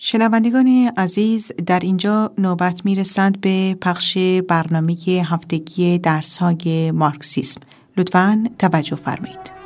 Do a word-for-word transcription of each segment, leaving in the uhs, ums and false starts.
شنوندگان عزیز، در اینجا نوبت میرسد به پخش برنامه هفتگی درس‌های مارکسیسم. لطفاً توجه فرمایید.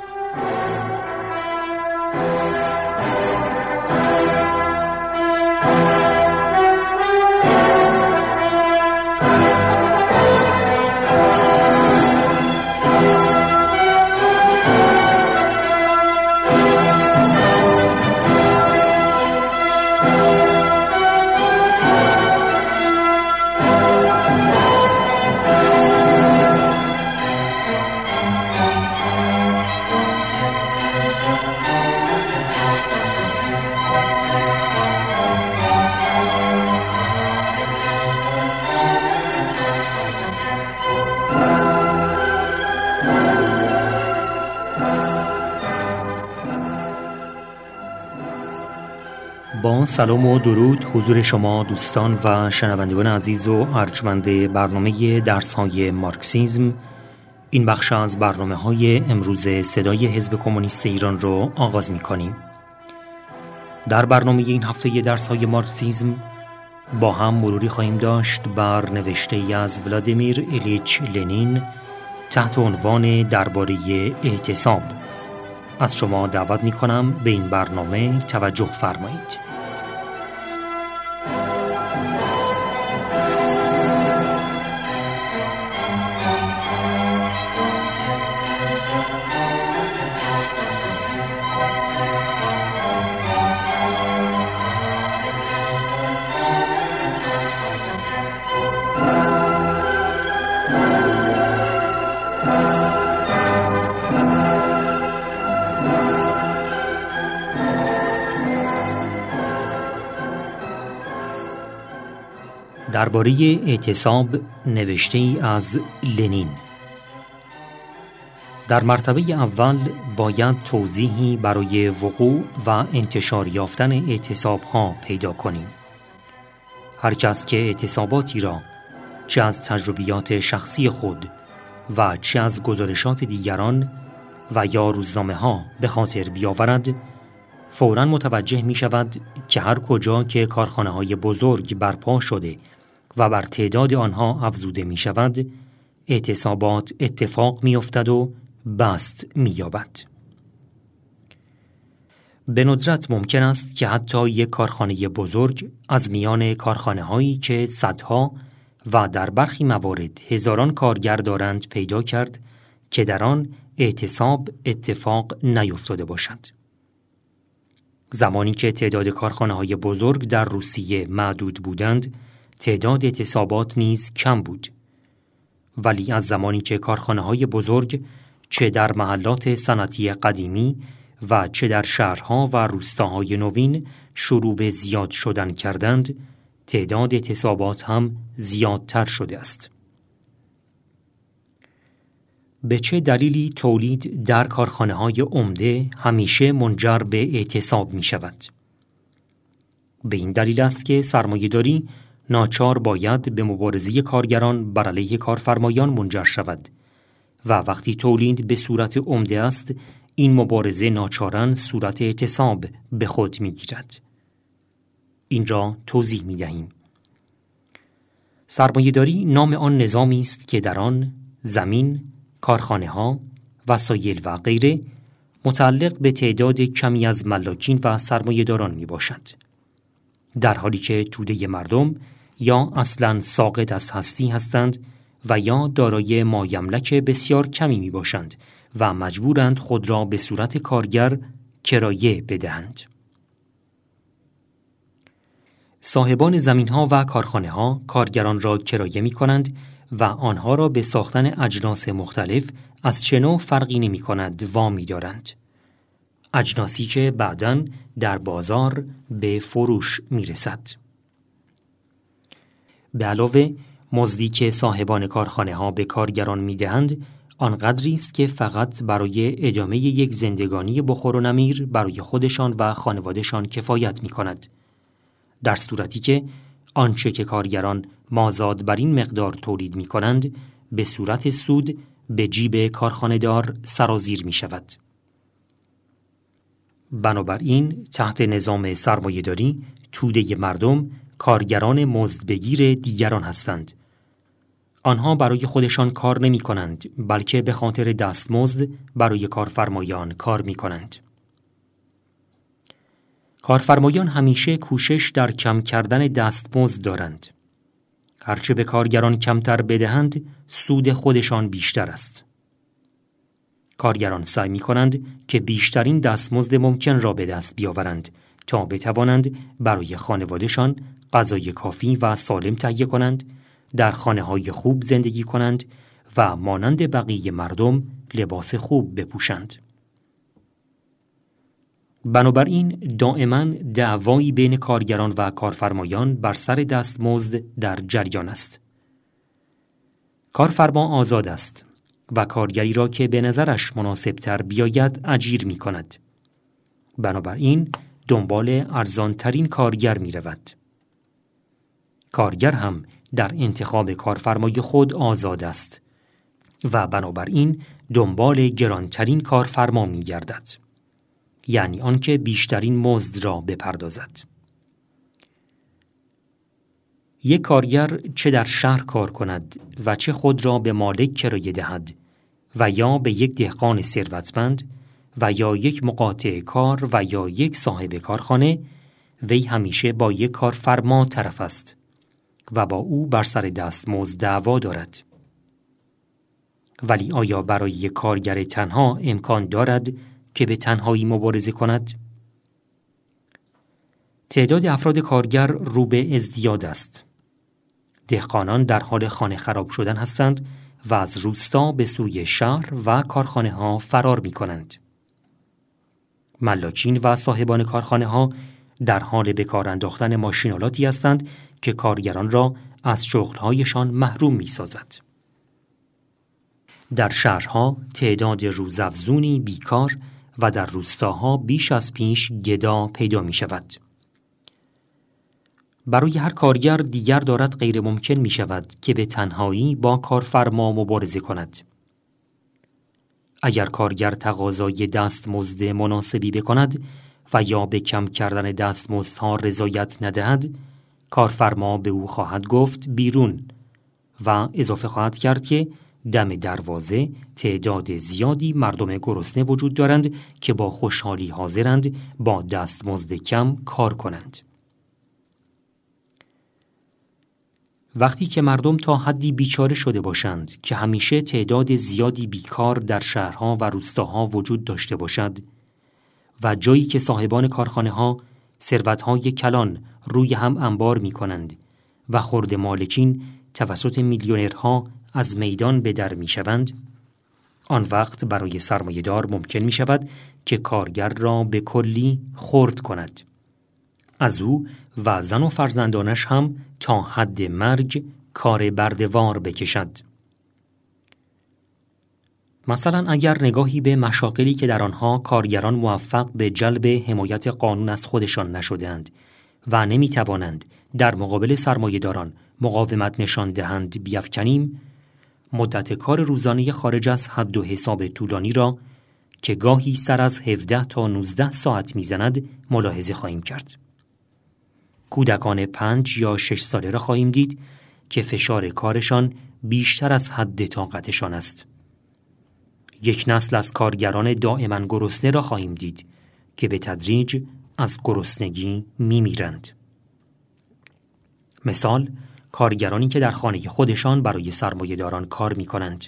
با سلام و درود حضور شما دوستان و شنوندگان عزیز و ارجمند برنامه درس‌های مارکسیسم. این بخش از برنامه‌های امروز صدای حزب کمونیست ایران رو آغاز می‌کنیم. در برنامه این هفته درس‌های مارکسیسم با هم مروری خواهیم داشت بر نوشته‌ای از ولادیمیر ایلیچ لنین تحت عنوان درباره اعتصاب. از شما دعوت می‌کنم به این برنامه توجه فرمایید. درباره اعتصاب نوشته‌ای از لنین. در مرتبه اول باید توضیحی برای وقوع و انتشار یافتن اعتصاب‌ها پیدا کنیم. هر کس که اعتصاباتی را چه از تجربیات شخصی خود و چه از گزارشات دیگران و یا روزنامه‌ها به خاطر بیاورد، فوراً متوجه می شود که هر کجا که کارخانه‌های بزرگ برپا شده و بر تعداد آنها افزوده می شود، اعتصابات اتفاق می افتد و بست می یابد. به ندرت ممکن است که حتی یک کارخانه بزرگ از میان کارخانه هایی که صدها و در برخی موارد هزاران کارگر دارند پیدا کرد که در آن اعتصاب اتفاق نیفتاده باشد. زمانی که تعداد کارخانه های بزرگ در روسیه معدود بودند، تعداد اعتصابات نیز کم بود. ولی از زمانی که کارخانه‌های بزرگ چه در محلات صنعتی قدیمی و چه در شهرها و روستاهای نوین شروع به زیاد شدن کردند، تعداد اعتصابات هم زیادتر شده است. به چه دلیلی تولید در کارخانه‌های عمده همیشه منجر به اعتصاب می شود؟ به این دلیل است که سرمایه‌داری ناچار باید به مبارزه کارگران بر علیه کارفرمایان منجر شود و وقتی تولید به صورت عمده است، این مبارزه ناچارن صورت اعتصاب به خود می‌گیرد. این را توضیح می‌دهیم. سرمایه‌داری نام آن نظامی است که در آن زمین، کارخانه‌ها، وسایل و غیره متعلق به تعداد کمی از ملاکین و سرمایه‌داران میباشد، در حالی که توده مردم یا اصلاً ساقط از هستی هستند و یا دارای مایملک بسیار کمی می باشند و مجبورند خود را به صورت کارگر کرایه بدهند. صاحبان زمین‌ها و کارخانه‌ها کارگران را کرایه می کنند و آنها را به ساختن اجناس مختلف از چه نوع فرقی نمی کند وامی دارند. اجناسی که بعداً در بازار به فروش می رسد. به علاوه مزدی که صاحبان کارخانه ها به کارگران می دهند آنقدری است که فقط برای ادامه یک زندگانی بخور و نمیر برای خودشان و خانوادهشان کفایت می کند. در صورتی که آنچه که کارگران مازاد بر این مقدار تولید می کنند به صورت سود به جیب کارخانه‌دار سرازیر می شود. بنابراین تحت نظام سرمایه‌داری توده مردم کارگران مزدبگیر دیگران هستند. آنها برای خودشان کار نمی کنند بلکه به خاطر دستمزد برای کارفرمایان کار می کنند. کارفرمایان همیشه کوشش در کم کردن دستمزد دارند. هرچه به کارگران کمتر بدهند سود خودشان بیشتر است. کارگران سعی می کنند که بیشترین دستمزد ممکن را به دست بیاورند تا بتوانند برای خانوادهشان غذای کافی و سالم تهیه کنند، در خانه‌های خوب زندگی کنند و مانند بقیه مردم لباس خوب بپوشند. بنابراین دائما دعوایی بین کارگران و کارفرمایان بر سر دستمزد در جریان است. کارفرما آزاد است و کارگری را که به نظرش مناسبتر بیاید اجیر می کند. بنابراین دنبال ارزانترین کارگر می رود. کارگر هم در انتخاب کارفرمای خود آزاد است و بنابراین دنبال گرانترین کارفرما می گردد. یعنی آنکه بیشترین مزد را بپردازد. یک کارگر چه در شهر کار کند و چه خود را به مالک کرایه دهد و یا به یک دهقان ثروتمند و یا یک مقاطع کار و یا یک صاحب کارخانه، وی همیشه با یک کارفرما طرف است و با او بر سر دستمزد دعوا دارد. ولی آیا برای یک کارگر تنها امکان دارد که به تنهایی مبارزه کند؟ تعداد افراد کارگر رو به ازدیاد است. دهقانان در حال خانه خراب شدن هستند و از روستا به سوی شهر و کارخانه ها فرار می کنند. ملاکین و صاحبان کارخانه ها در حال به کار انداختن ماشینالاتی هستند که کارگران را از شغلهایشان محروم می سازد. در شهرها تعداد روزافزونی بیکار و در روستاها بیش از پیش گدا پیدا می شود. برای هر کارگر دیگر دارد غیر ممکن می شود که به تنهایی با کارفرما مبارزه کند. اگر کارگر تقاضای دستمزد مناسبی بکند و یا به کم کردن دستمزدها رضایت ندهد، کارفرما به او خواهد گفت بیرون و اضافه خواهد کرد که دم دروازه تعداد زیادی مردم گرسنه وجود دارند که با خوشحالی حاضرند با دستمزد کم کار کنند. وقتی که مردم تا حدی بیچاره شده باشند که همیشه تعداد زیادی بیکار در شهرها و روستاها وجود داشته باشد و جایی که صاحبان کارخانه ها ثروت‌های کلان روی هم انبار می کنند و خرد مالکین توسط میلیونرها از میدان به در می شوند، آن وقت برای سرمایه‌دار ممکن می شود که کارگر را به کلی خرد کند. از او و زن و فرزندانش هم تا حد مرگ کار برده‌وار بکشد. مثلا اگر نگاهی به مشاغلی که در آنها کارگران موفق به جلب حمایت قانون از خودشان نشدند و نمی توانند در مقابل سرمایه‌داران مقاومت نشان دهند بیفکنیم، مدت کار روزانه خارج از حد و حساب طولانی را که گاهی سر از هفده تا نوزده ساعت میزند ملاحظه خواهیم کرد. کودکان پنج یا شش ساله را خواهیم دید که فشار کارشان بیشتر از حد طاقتشان است. یک نسل از کارگران دائما گرسنه را خواهیم دید که به تدریج از گرسنگی میمیرند. مثال، کارگرانی که در خانه خودشان برای سرمایه‌داران کار می‌کنند.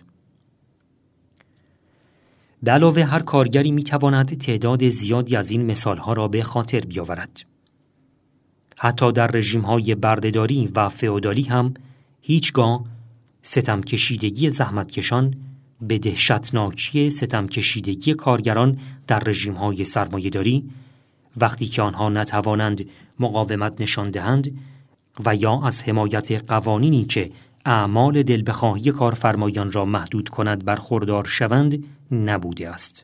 به علاوه هر کارگری می‌تواند تعداد زیادی از این مثال‌ها را به خاطر بیاورد. حتی در رژیم‌های بردهداری و فئودالی هم هیچگاه ستم کشیدگی زحمتکشان به دهشتناکی ستم کشیدگی کارگران در رژیم‌های سرمایه‌داری، وقتی که آنها نتوانند مقاومت نشان دهند و یا از حمایت قوانینی که اعمال دلبخواهی کارفرمایان را محدود کند برخوردار شوند نبوده است.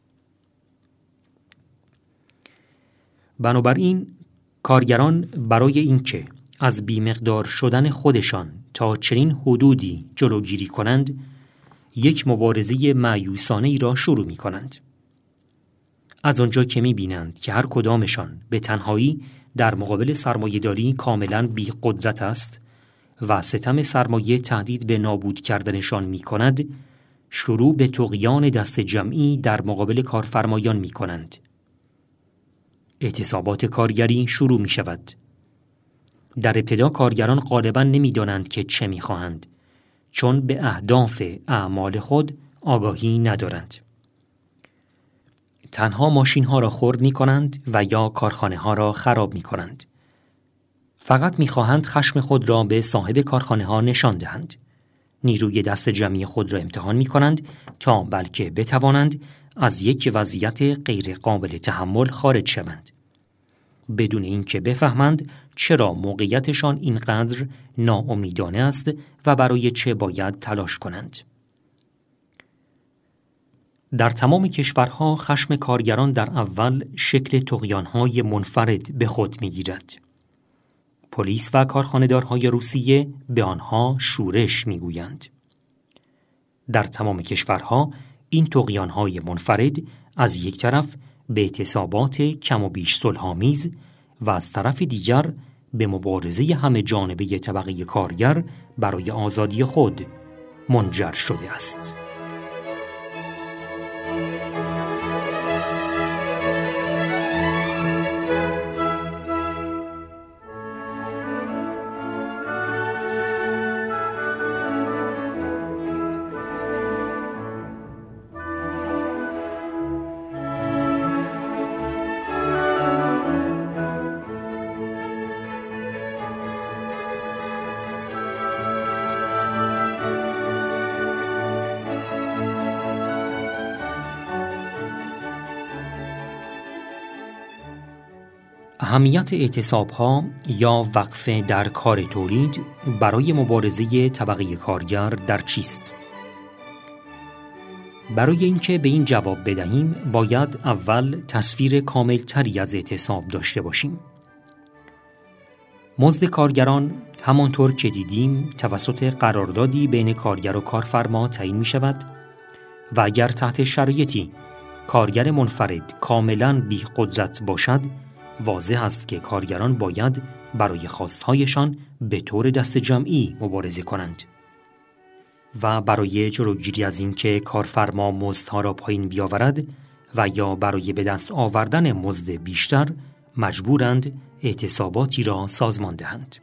بنابراین کارگران برای اینکه از بیمقدار شدن خودشان تا چنین حدودی جلوگیری کنند، یک مبارزه مایوسانه‌ای را شروع می کنند. از آنجا که می‌بینند که هر کدامشان به تنهایی در مقابل سرمایه‌داری کاملاً بی قدرت است و ستم سرمایه تهدید به نابود کردنشان می‌کند، شروع به طغیان دست جمعی در مقابل کارفرمایان می‌کنند. اعتصابات کارگری شروع می‌شود. در ابتدا کارگران غالباً نمی‌دانند که چه می‌خواهند، چون به اهداف اعمال خود آگاهی ندارند. تنها ماشین‌ها را خرد می‌کنند و یا کارخانه‌ها را خراب می‌کنند. فقط می‌خواهند خشم خود را به صاحب کارخانه‌ها نشان دهند. نیروی دست جمعی خود را امتحان می‌کنند تا بلکه بتوانند از یک وضعیت غیر قابل تحمل خارج شوند، بدون اینکه بفهمند چرا موقعیتشان اینقدر ناامیدانه است و برای چه باید تلاش کنند. در تمام کشورها خشم کارگران در اول شکل طغیان‌های منفرد به خود می‌گیرد. پلیس و کارخانه‌دارهای روسیه به آنها شورش می‌گویند. در تمام کشورها این طغیان‌های منفرد از یک طرف به اعتصابات کم و بیش صلح‌آمیز و از طرف دیگر به مبارزه همه جانبه طبقه کارگر برای آزادی خود منجر شده است. اهمیت اعتصاب‌ها یا وقفه در کار تولید برای مبارزه طبقه کارگر در چیست؟ برای اینکه به این جواب بدهیم باید اول تصویر کاملتری از اعتصاب داشته باشیم. مزد کارگران همانطور که دیدیم توسط قراردادی بین کارگر و کارفرما تعیین می شود و اگر تحت شرایطی کارگر منفرد کاملاً بی قدرت باشد، واضح است که کارگران باید برای خواستهایشان به طور دست جمعی مبارزه کنند و برای جلوگیری از اینکه کارفرما مزدها را پایین بیاورد و یا برای به دست آوردن مزد بیشتر مجبورند اعتصاباتی را سازمان دهند.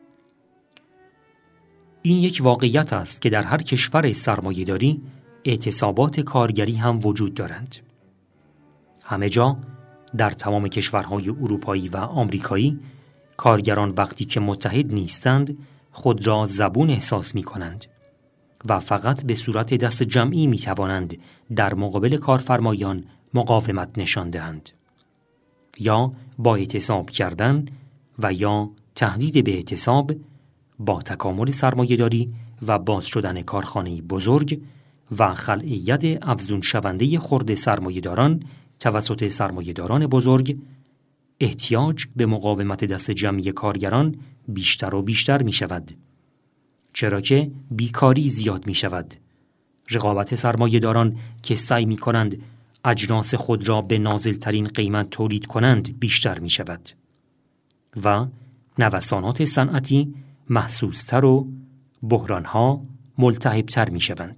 این یک واقعیت است که در هر کشور سرمایه‌داری اعتصابات کارگری هم وجود دارند. همه جا در تمام کشورهای اروپایی و آمریکایی کارگران وقتی که متحد نیستند خود را زبون احساس می کنند و فقط به صورت دست جمعی می توانند در مقابل کارفرمایان مقاومت نشان دهند، یا با اعتصاب کردن و یا تهدید به اعتصاب با تکامل سرمایه‌داری و باز شدن کارخانه‌ای بزرگ و خلع ید افزون شونده خرد سرمایه‌داران توسط سرمایه‌داران بزرگ، احتیاج به مقاومت دست جمعی کارگران بیشتر و بیشتر می شود، چرا که بیکاری زیاد می شود. رقابت سرمایه‌داران که سعی می کنند اجناس خود را به نازلترین قیمت تولید کنند بیشتر می شود و نوسانات صنعتی محسوستر و بحرانها ملتهبتر می شوند.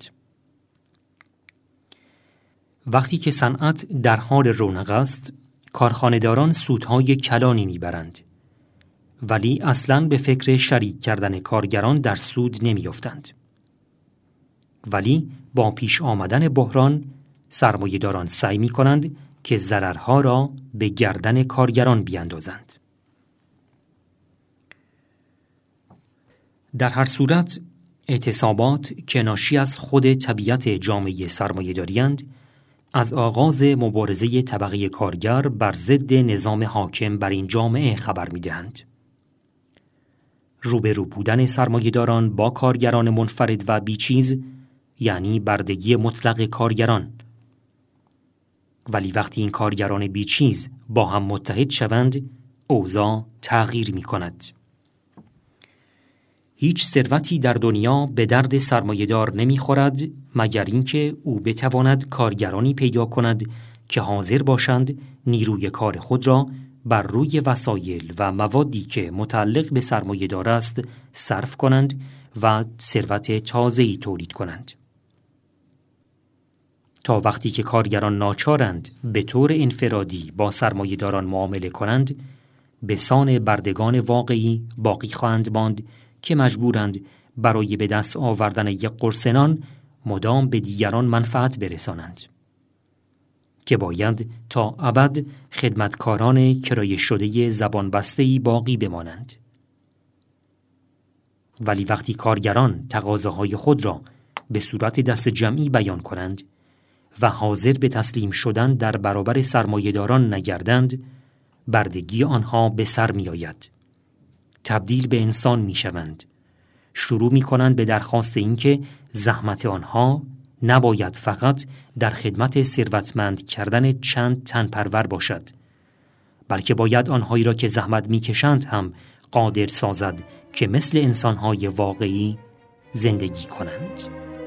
وقتی که صنعت در حال رونق است، کارخانه‌داران سودهای کلانی میبرند، ولی اصلاً به فکر شریک کردن کارگران در سود نمیافتند. ولی با پیش آمدن بحران، سرمایه‌داران سعی میکنند که ضررها را به گردن کارگران بیاندازند. در هر صورت، اعتصابات که ناشی از خود طبیعت جامعه سرمایه‌داری‌اند، از آغاز مبارزه طبقه کارگر بر ضد نظام حاکم بر این جامعه خبر می‌دهند. روبرو بودن سرمایه‌داران با کارگران منفرد و بیچیز یعنی بردگی مطلق کارگران. ولی وقتی این کارگران بیچیز با هم متحد شوند، اوضاع تغییر می‌کند. هیچ ثروتی در دنیا به درد سرمایه‌دار نمی‌خورد مگر اینکه او بتواند کارگرانی پیدا کند که حاضر باشند نیروی کار خود را بر روی وسایل و موادی که متعلق به سرمایه‌دار است صرف کنند و ثروت تازه‌ای تولید کنند. تا وقتی که کارگران ناچارند به طور انفرادی با سرمایه‌داران معامله کنند، به سان بردگان واقعی باقی خواهند ماند که مجبورند برای به دست آوردن یک قرص نان مدام به دیگران منفعت برسانند، که باید تا ابد خدمتکاران کرایه شده زبان بسته‌ای باقی بمانند. ولی وقتی کارگران تقاضاهای خود را به صورت دست جمعی بیان کنند و حاضر به تسلیم شدن در برابر سرمایه‌داران نگردند، بردگی آنها به سر می آید. تبدیل به انسان می شوند. شروع می کنند به درخواست اینکه زحمت آنها نباید فقط در خدمت ثروتمند کردن چند تن پرور باشد، بلکه باید آنهایی را که زحمت می کشند هم قادر سازد که مثل انسانهای واقعی زندگی کنند.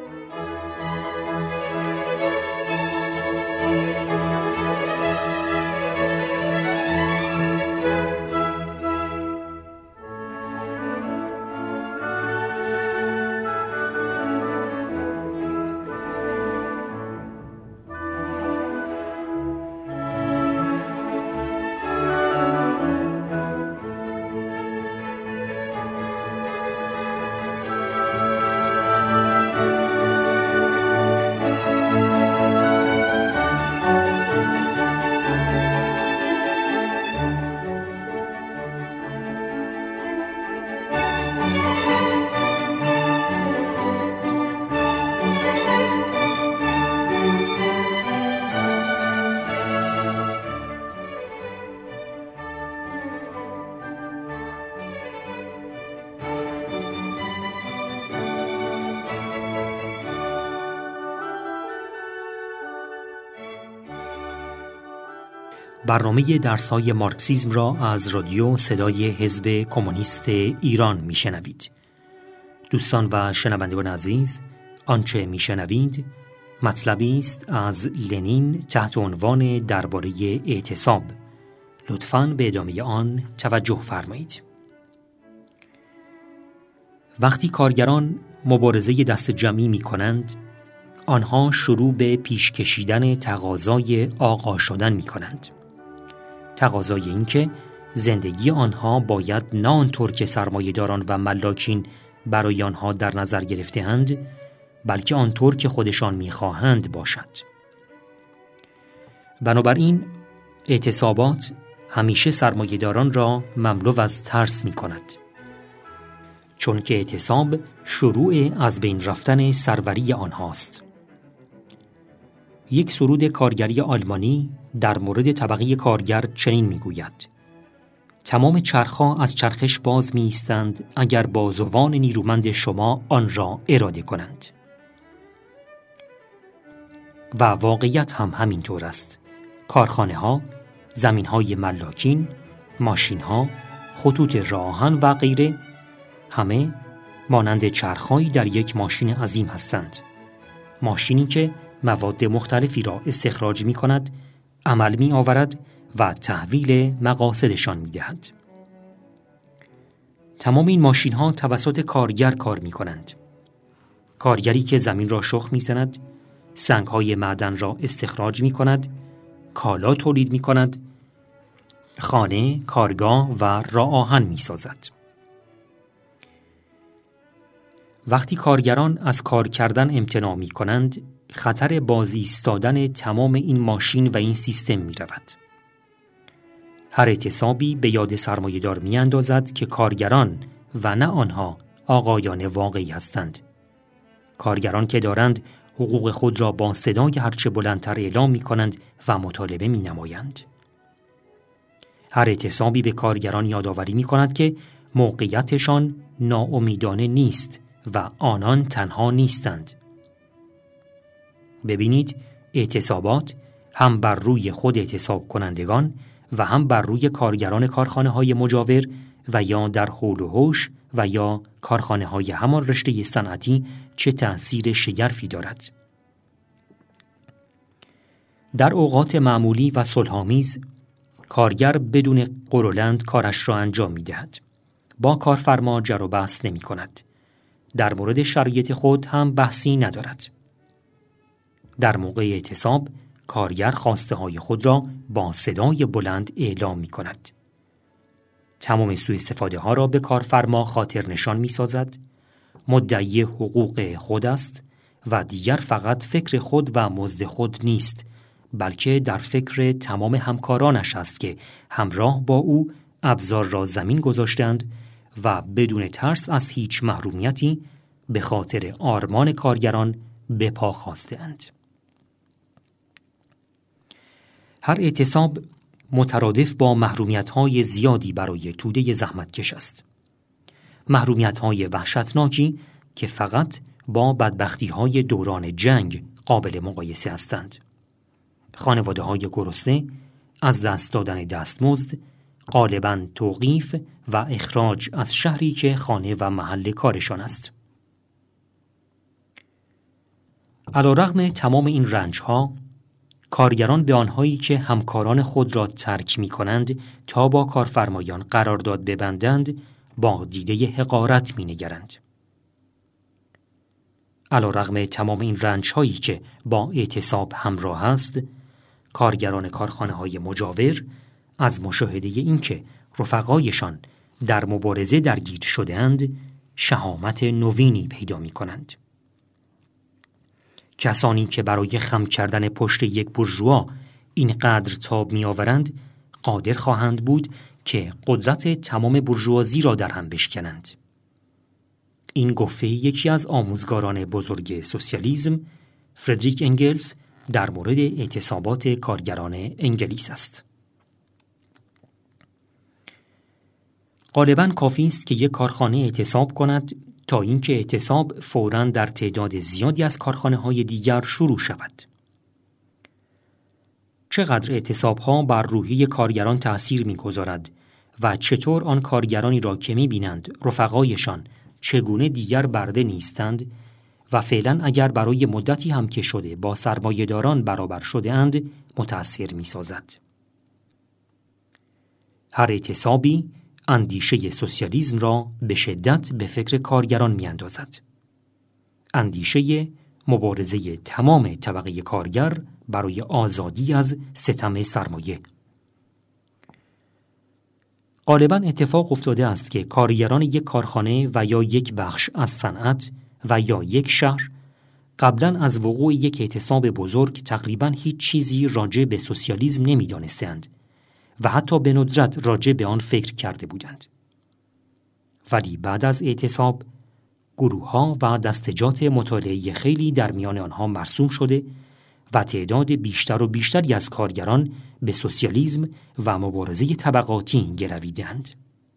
برنامه درس‌های مارکسیسم را از رادیو صدای حزب کمونیست ایران میشنوید. دوستان و شنوندگان عزیز، آنچه میشنوید مطلبی است از لنین تحت عنوان درباره اعتصاب. لطفاً به ادامه آن توجه فرمایید. وقتی کارگران مبارزه دست جمعی می کنند، آنها شروع به پیش کشیدن تقاضای آقا شدن می کنند. تقاضای این که زندگی آنها باید نه آنطور که سرمایه‌داران و ملاکین برای آنها در نظر گرفته‌اند، بلکه آنطور که خودشان می‌خواهند باشد. بنابراین اعتصابات همیشه سرمایه‌داران را مملو از ترس می‌کند، چون که اعتصاب شروع از بین رفتن سروری آنهاست. یک سرود کارگری آلمانی در مورد طبقه کارگر چنین میگوید: تمام چرخ‌ها از چرخش باز می ایستند اگر بازوان نیرومند شما آن را اراده کنند. و واقعیت هم همین طور است. کارخانه ها، زمین های ملاکین، ماشین ها، خطوط راه آهن و غیره همه مانند چرخ‌هایی در یک ماشین عظیم هستند. ماشینی که مواد مختلفی را استخراج می کند، عمل می آورد و تحویل مقاصدشان می دهد. تمام این ماشین ها توسط کارگر کار می کنند. کارگری که زمین را شخم می زند، سنگ های معدن را استخراج می کند، کالا تولید می کند، خانه، کارگاه و راه آهن می سازد. وقتی کارگران از کار کردن امتناع می کنند، خطر باز ایستادن تمام این ماشین و این سیستم می رود. هر اعتصابی به یاد سرمایه‌دار می اندازد که کارگران و نه آنها آقایان واقعی هستند. کارگران که دارند حقوق خود را با صدای هرچه بلندتر اعلام می کنند و مطالبه می نمایند. هر اعتصابی به کارگران یادآوری می کند که موقعیتشان ناامیدانه نیست و آنان تنها نیستند. ببینید، اعتصابات هم بر روی خود اعتصاب کنندگان و هم بر روی کارگران کارخانه های مجاور و یا در حول و حوش و یا کارخانه های همان رشته صنعتی چه تأثیر شگرفی دارد. در اوقات معمولی و صلح‌آمیز کارگر بدون قرولند کارش را انجام می‌دهد. با کارفرما جر و بحث نمی‌کند. در مورد شرایط خود هم بحثی ندارد. در موقع اعتصاب کارگر خواسته های خود را با صدای بلند اعلام می‌کند. تمام سوء استفاده ها را به کارفرما خاطر نشان می‌سازد. مدعی حقوق خود است و دیگر فقط فکر خود و مزد خود نیست، بلکه در فکر تمام همکارانش است که همراه با او ابزار را زمین گذاشتند و بدون ترس از هیچ محرومیتی به خاطر آرمان کارگران به پا خاسته‌اند. هر اعتصاب مترادف با محرومیت‌های زیادی برای توده زحمتکش است. محرومیت‌های وحشتناکی که فقط با بدبختی‌های دوران جنگ قابل مقایسه هستند. خانواده‌های گرسنه، از دست دادن دستمزد، غالباً توقیف و اخراج از شهری که خانه و محل کارشان است. علی‌رغم تمام این رنج‌ها، کارگران به آنهایی که همکاران خود را ترک می‌کنند تا با کارفرمایان قرارداد ببندند با دیده حقارت می‌نگرند. علی‌رغم تمام این رنج‌هایی که با اعتصاب همراه است، کارگران کارخانه‌های مجاور از مشاهده اینکه رفقایشان در مبارزه درگیر شده‌اند، شهامت نوینی پیدا می‌کنند. کسانی که برای خم کردن پشت یک بورژوا اینقدر تاب می‌آورند، قادر خواهند بود که قدرت تمام بورژوازی را در هم بشکنند. این گفته یکی از آموزگاران بزرگ سوسیالیسم، فردریک انگلز، در مورد اعتصابات کارگران انگلیس است. غالباً کافی است که یک کارخانه اعتصاب کند تا اینکه اعتصاب فوراً در تعداد زیادی از کارخانه‌های دیگر شروع شود. چقدر اعتصاب‌ها بر روحیه کارگران تأثیر می‌گذارد و چطور آن کارگرانی را که می‌بینند رفقایشان چگونه دیگر برده نیستند و فعلاً اگر برای مدتی هم که شده با سرمایه‌داران برابر شده اند متأثر می‌سازد. هر اعتصابی اندیشه سوسیالیسم را به شدت به فکر کارگران می‌اندازد. اندیشه مبارزه تمام طبقه کارگر برای آزادی از ستم سرمایه. غالباً اتفاق افتاده است که کارگران یک کارخانه و یا یک بخش از صنعت و یا یک شهر قبلاً از وقوع یک اعتصاب بزرگ تقریباً هیچ چیزی راجع به سوسیالیسم نمی‌دانستند و حتی به ندرت راجع به آن فکر کرده بودند. ولی بعد از اعتصاب گروه‌ها و دستجات مطالعه خیلی در میان آنها مرسوم شده و تعداد بیشتر و بیشتری از کارگران به سوسیالیسم و مبارزه طبقاتی گرویدند.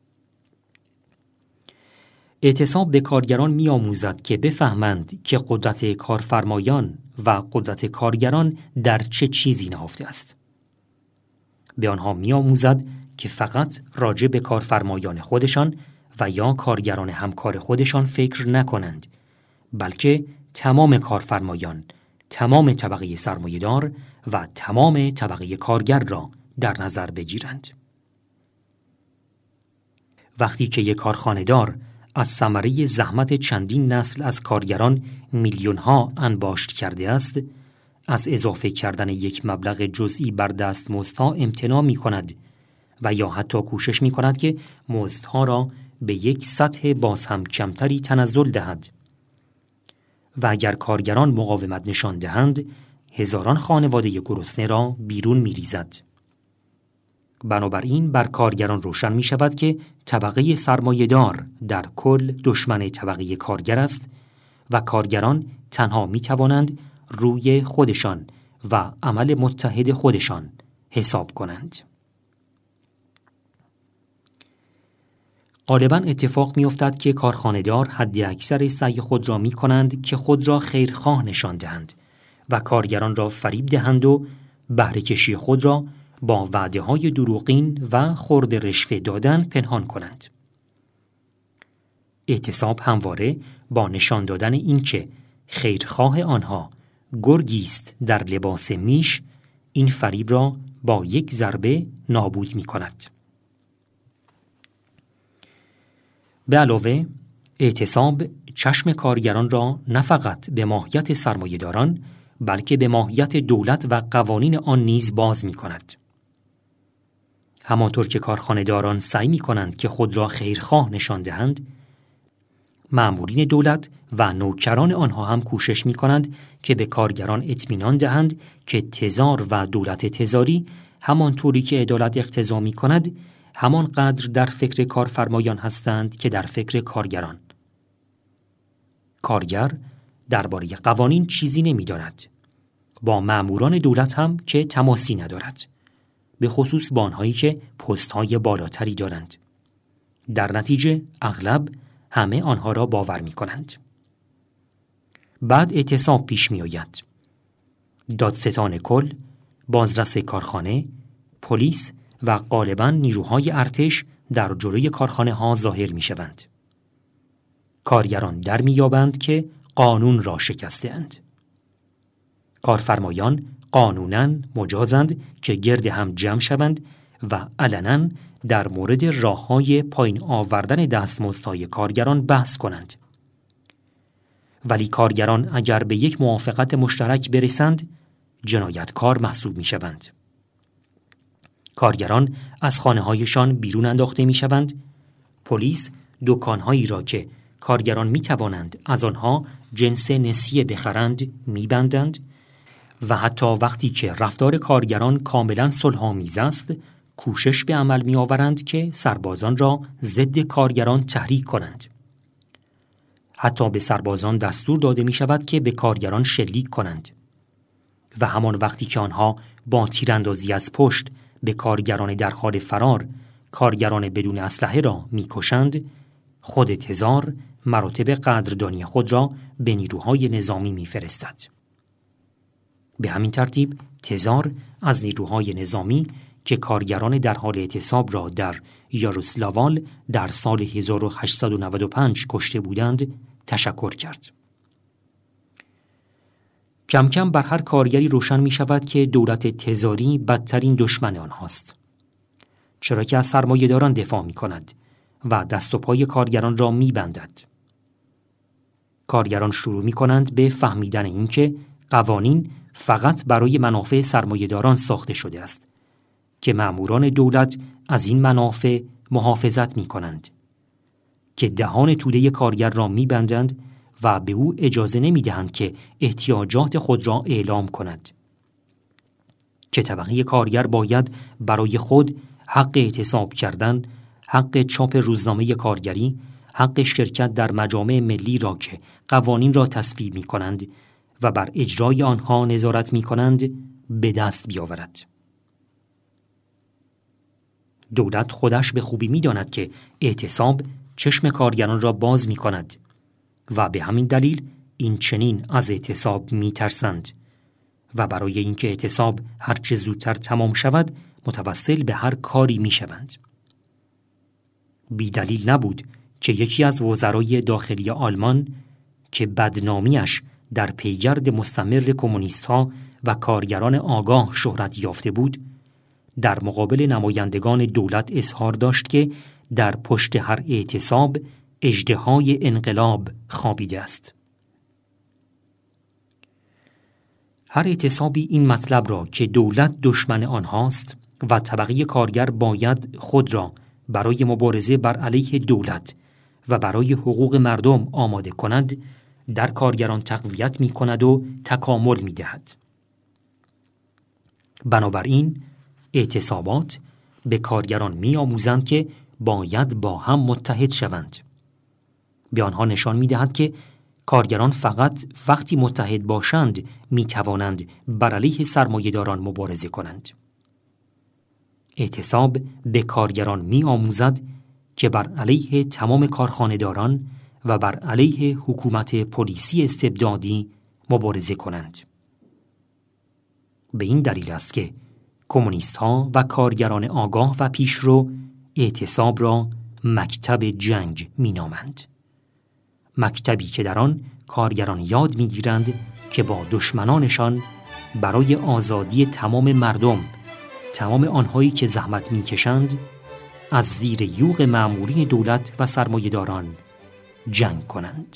اعتصاب به کارگران می‌آموزد که بفهمند که قدرت کارفرمایان و قدرت کارگران در چه چیزی نهفته است. به آنها می‌آموزد که فقط راجع به کارفرمایان خودشان و یا کارگران همکار خودشان فکر نکنند، بلکه تمام کارفرمایان، تمام طبقه سرمایه‌دار و تمام طبقه کارگر را در نظر بگیرند. وقتی که یک کارخانه‌دار از ثمره زحمت چندین نسل از کارگران میلیون‌ها انباشت کرده است، از اضافه کردن یک مبلغ جزئی بر دستمزدها امتناع می‌کند و یا حتی کوشش می‌کند که مزدها را به یک سطح باز هم کمتری تنزل دهد. و اگر کارگران مقاومت نشان دهند، هزاران خانواده گرسنه را بیرون می‌ریزد. بنابراین بر کارگران روشن می‌شود که طبقه سرمایه‌دار در کل دشمن طبقه کارگر است و کارگران تنها می‌توانند روی خودشان و عمل متحد خودشان حساب کنند. غالباً اتفاق می‌افتد که کارخانه‌دار حد اکثر سعی خود را می‌کنند که خود را خیرخواه نشان دهند و کارگران را فریب دهند و بهره کشی خود را با وعده‌های دروغین و خرد رشوه دادن پنهان کنند. اعتصاب همواره با نشان دادن این که خیرخواه آنها گرگی است در لباس میش، این فریب را با یک ضربه نابود می کند. به علاوه اعتصاب چشم کارگران را نه فقط به ماهیت سرمایه‌داران بلکه به ماهیت دولت و قوانین آن نیز باز می کند. همانطور که کارخانه‌داران سعی می کنند که خود را خیرخواه نشان دهند، مامورین دولت و نوکران آنها هم کوشش می کنند که به کارگران اطمینان دهند که تزار و دولت تزاری همانطوری که عدالت اقتضا می کند همانقدر در فکر کارفرمایان هستند که در فکر کارگران. کارگر درباره قوانین چیزی نمی داند. با ماموران دولت هم که تماسی ندارد. به خصوص با آنهایی که پست‌های بالاتری دارند. در نتیجه اغلب همه آنها را باور می کنند. بعد اعتصاب پیش می آید. دادستان کل، بازرس کارخانه، پلیس و غالباً نیروهای ارتش در جلوی کارخانه ها ظاهر می شوند. کارگران در می یابند که قانون را شکسته اند. کارفرمایان قانوناً مجازند که گرد هم جمع شوند و علناً در مورد راه‌های پایین آوردن دستمزدهای کارگران بحث کنند. ولی کارگران اگر به یک موافقت مشترک برسند، جنایتکار محسوب می شوند. کارگران از خانه‌هایشان بیرون انداخته می شوند. پلیس دکان‌هایی را که کارگران می توانند از آنها جنس نسیه بخرند می بندند و حتی وقتی که رفتار کارگران کاملا صلح‌آمیز است، کوشش به عمل می آورند که سربازان را ضد کارگران تحریک کنند. حتی به سربازان دستور داده می شود که به کارگران شلیک کنند و همان وقتی که آنها با تیراندازی از پشت به کارگران در حال فرار، کارگران بدون اسلحه را می کشند، خود تزار مراتب قدردانی خود را به نیروهای نظامی می فرستد. به همین ترتیب تزار از نیروهای نظامی که کارگران در حال اعتصاب را در یاروسلاوال در سال هزار و هشتصد و نود و پنج کشته بودند تشکر کرد. کم کم بر هر کارگری روشن می شود که دولت تزاری بدترین دشمن آنهاست. چرا که از سرمایه‌داران دفاع می کند و دست و پای کارگران را می بندد. کارگران شروع می کنند به فهمیدن اینکه قوانین فقط برای منافع سرمایه‌داران ساخته شده است که ماموران دولت از این منافع محافظت می کنند، که دهان توده کارگر را می بندند و به او اجازه نمی دهند که احتیاجات خود را اعلام کند. که طبقه کارگر باید برای خود حق اعتصاب کردن، حق چاپ روزنامه کارگری، حق شرکت در مجامع ملی را که قوانین را تصویب می کنند و بر اجرای آنها نظارت می کنند به دست بیاورد. دولت خودش به خوبی می داند که اعتصاب چشم کارگران را باز می کند و به همین دلیل این چنین از اعتصاب می ترسند و برای اینکه اعتصاب هرچه زودتر تمام شود متوسل به هر کاری می شوند. بی دلیل نبود که یکی از وزرای داخلی آلمان که بدنامیش در پیگرد مستمر کمونیست‌ها و کارگران آگاه شهرت یافته بود، در مقابل نمایندگان دولت اظهار داشت که در پشت هر اعتصاب اژدهای انقلاب خوابیده است. هر اعتصابی این مطلب را که دولت دشمن آنهاست و طبقه کارگر باید خود را برای مبارزه بر علیه دولت و برای حقوق مردم آماده کند، در کارگران تقویت می کند و تکامل می دهد. بنابراین اعتصابات به کارگران می آموزند که باید با هم متحد شوند. به آنها نشان می دهد که کارگران فقط وقتی متحد باشند می توانند بر علیه سرمایه‌داران مبارزه کنند. اعتصاب به کارگران می آموزد که بر علیه تمام کارخانه‌داران و بر علیه حکومت پلیسی استبدادی مبارزه کنند. به این دلیل است که کمونیست‌ها و کارگران آگاه و پیشرو اعتصاب را مکتب جنگ می‌نامند. مکتبی که در آن کارگران یاد می‌گیرند که با دشمنانشان برای آزادی تمام مردم، تمام آنهایی که زحمت می‌کشند، از زیر یوغ مأمورین دولت و سرمایه‌داران جنگ کنند.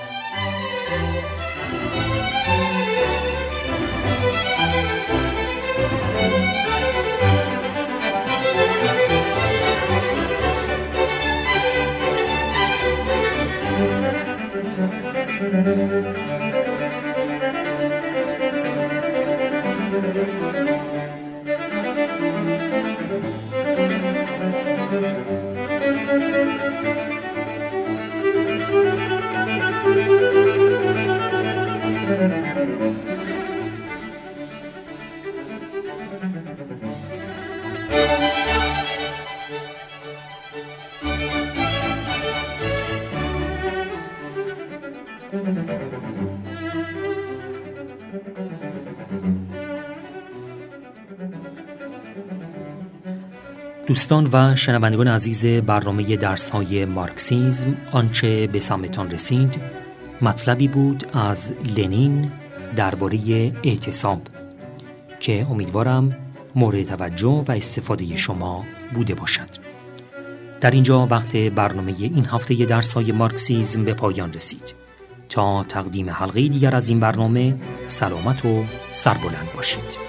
دوستان و شنوندگان عزیز برنامه درس‌های مارکسیسم، آنچه به سمتان رسید مطلبی بود از لنین درباره اعتصاب که امیدوارم مورد توجه و استفاده شما بوده باشد. در اینجا وقت برنامه این هفته درس‌های مارکسیسم به پایان رسید. تا تقدیم حلقه دیگر از این برنامه سلامت و سربلند باشید.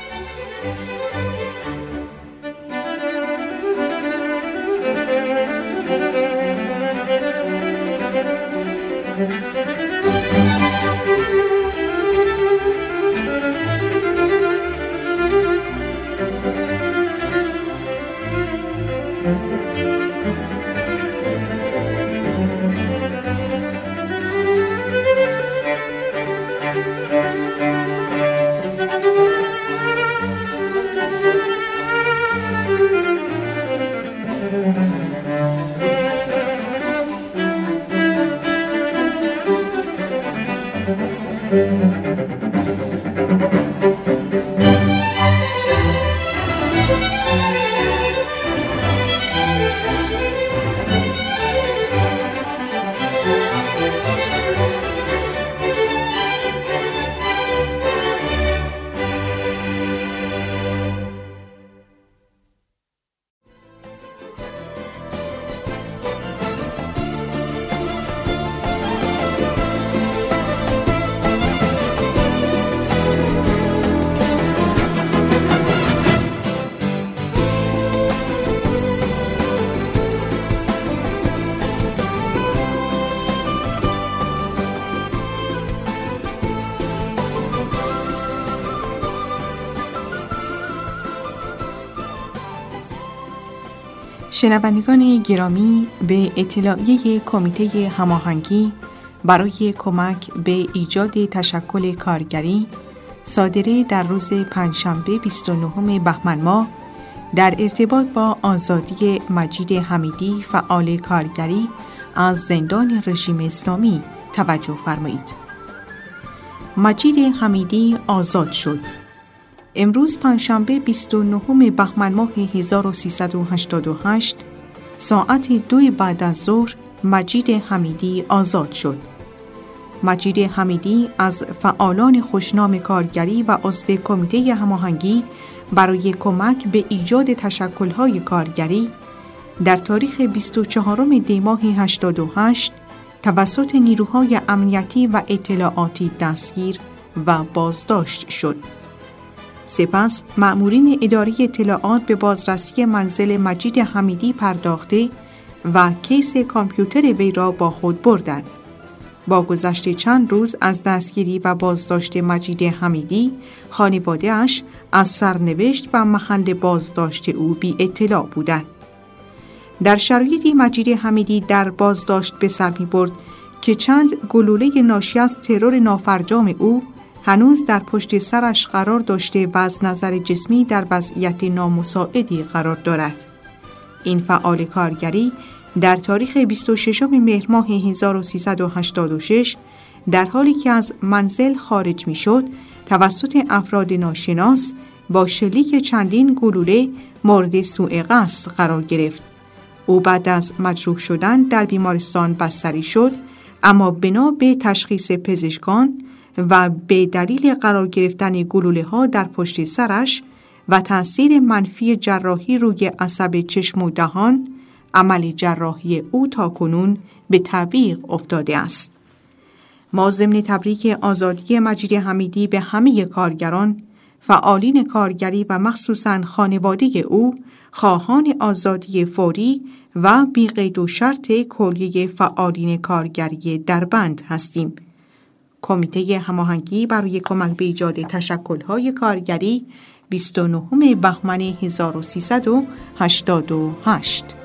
شنوندگان گرامی، به اطلاعیه کمیته هماهنگی برای کمک به ایجاد تشکل کارگری صادره در روز پنجشنبه بیست و نهم بهمن ماه در ارتباط با آزادی مجید حمیدی فعال کارگری از زندان رژیم اسلامی توجه فرمایید. مجید حمیدی آزاد شد. امروز پنجشنبه بیست و نهم بهمن ماه هزار و سیصد و هشتاد و هشت ساعت دو بعد از ظهر مجید حمیدی آزاد شد. مجید حمیدی از فعالان خوشنام کارگری و عضو کمیته هماهنگی برای کمک به ایجاد تشکل‌های کارگری در تاریخ بیست و چهارم دی ماه هشتاد و هشت توسط نیروهای امنیتی و اطلاعاتی دستگیر و بازداشت شد. سپس مأمورین اداره اطلاعات به بازرسی منزل مجید حمیدی پرداخته و کیس کامپیوتر وی را با خود بردند. با گذشت چند روز از دستگیری و بازداشت مجید حمیدی، خانواده‌اش از سرنوشت و محل بازداشت او بی اطلاع بودند. در شرایطی مجید حمیدی در بازداشت به سر می‌برد که چند گلوله ناشی از ترور نافرجام او هنوز در پشت سرش قرار داشته و از نظر جسمی در وضعیت نامساعدی قرار دارد. این فعال کارگری در تاریخ بیست و ششم مهر ماه هزار و سیصد و هشتاد و شش در حالی که از منزل خارج می شد توسط افراد ناشناس با شلیک چندین گلوله مورد سوء قصد قرار گرفت. او بعد از مجروح شدن در بیمارستان بستری شد، اما بنا به تشخیص پزشکان و به دلیل قرار گرفتن گلوله‌ها در پشت سرش و تأثیر منفی جراحی روی عصب چشم و دهان، عمل جراحی او تاکنون به تعویق افتاده است. ما ضمن تبریک آزادی مجید حمیدی به همه کارگران، فعالین کارگری و مخصوصاً خانواده او، خواهان آزادی فوری و بی قید و شرط کلیه فعالین کارگری دربند هستیم. کمیته هماهنگی برای کمک به ایجاد تشکل‌های کارگری بیست و نهم بهمن هزار و سیصد و هشتاد و هشت